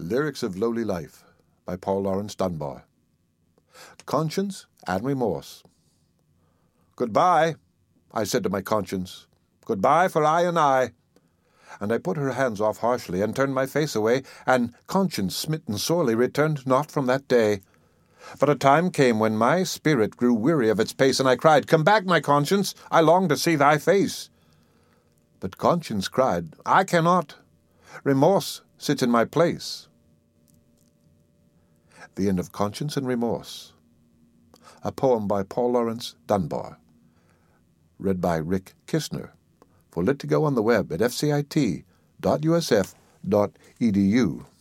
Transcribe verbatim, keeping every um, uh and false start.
Lyrics of Lowly Life by Paul Laurence Dunbar. Conscience and Remorse. "Goodbye," I said to my conscience. "Goodbye for I and I." And I put her hands off harshly, and turned my face away, and conscience, smitten sorely, returned not from that day. But a time came when my spirit grew weary of its pace, and I cried, "Come back, my conscience, I long to see thy face." But conscience cried, "I cannot. Remorse sits in my place." The End of Conscience and Remorse. A poem by Paul Laurence Dunbar. Read by Rick Kistner. For Lit to Go on the web at f c i t dot u s f dot e d u.